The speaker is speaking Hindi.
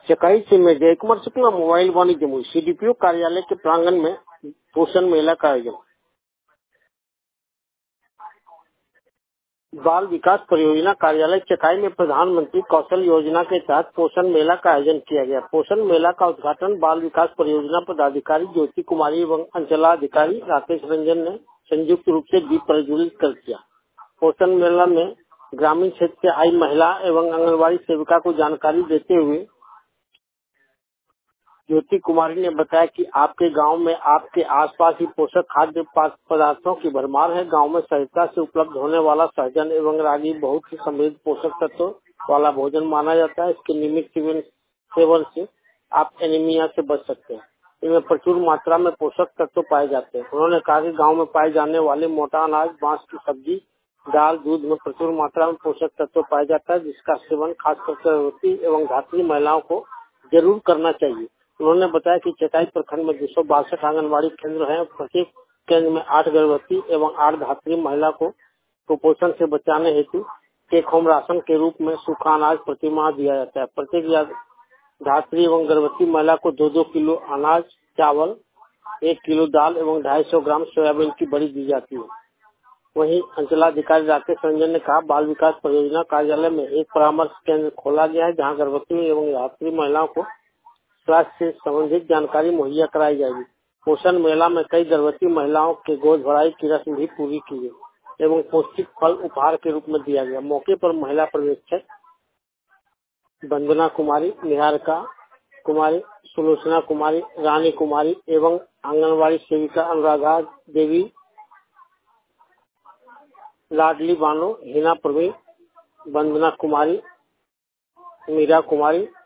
चकाई से में जयकुमार शुक्ला मोबाइल वाणिज्य जमुई सीडीपीओ कार्यालय के प्रांगण में पोषण मेला का आयोजन। बाल विकास परियोजना कार्यालय चकाई में प्रधानमंत्री कौशल योजना के तहत पोषण मेला का आयोजन किया गया। पोषण मेला का उद्घाटन बाल विकास परियोजना पदाधिकारी ज्योति कुमारी एवं अंचलाधिकारी राकेश रंजन ने संयुक्त रूप से दीप प्रज्वलित कर किया। पोषण मेला में ग्रामीण क्षेत्र से आई महिला एवं आंगनबाड़ी सेविका को जानकारी देते हुए ज्योति कुमारी ने बताया कि आपके गांव में आपके आसपास ही पोषक खाद्य पदार्थों की भरमार है। गांव में सहजता से उपलब्ध होने वाला सहजन एवं रागी बहुत ही समृद्ध पोषक तत्व वाला भोजन माना जाता है। इसके नियमित सेवन से आप एनीमिया से बच सकते हैं। इनमें प्रचुर मात्रा में पोषक तत्व पाए जाते हैं। उन्होंने कहा कि गाँव में पाए जाने वाले मोटा अनाज, बांस की सब्जी, दाल, दूध में प्रचुर मात्रा में पोषक तत्व पाया जाता है, जिसका सेवन खासकर गर्भवती एवं धात्री महिलाओं को जरूर करना चाहिए। उन्होंने बताया कि चकाई प्रखंड में 262 आंगनबाड़ी केंद्र हैं। प्रत्येक केंद्र में 8 गर्भवती एवं 8 धात्री महिला को कुपोषण से बचाने हेतु टेक होम राशन के रूप में सूखा अनाज प्रतिमाह दिया जाता है। प्रत्येक धात्री एवं गर्भवती महिला को 2-2 किलो अनाज, चावल, 1 किलो दाल एवं 250 ग्राम सोयाबीन की बड़ी दी जाती है। वहीं अंचलाधिकारी राकेश रंजन ने कहा, बाल विकास परियोजना कार्यालय में एक परामर्श केंद्र खोला गया है, जहां गर्भवती एवं धात्री महिलाओं को स्वास्थ्य से संबंधित जानकारी मुहैया कराई जाएगी। पोषण मेला में कई गर्भवती महिलाओं के गोद भराई की रस्म भी पूरी की गई एवं पौष्टिक फल उपहार के रूप में दिया गया। मौके पर महिला पर्यवेक्षक वंदना कुमारी, निहारिका कुमारी, सुलोचना कुमारी, रानी कुमारी एवं आंगनबाड़ी सेविका अनुराधा देवी, लाडली बानो, हिना प्रवीण, वंदना कुमारी, मीरा कुमारी,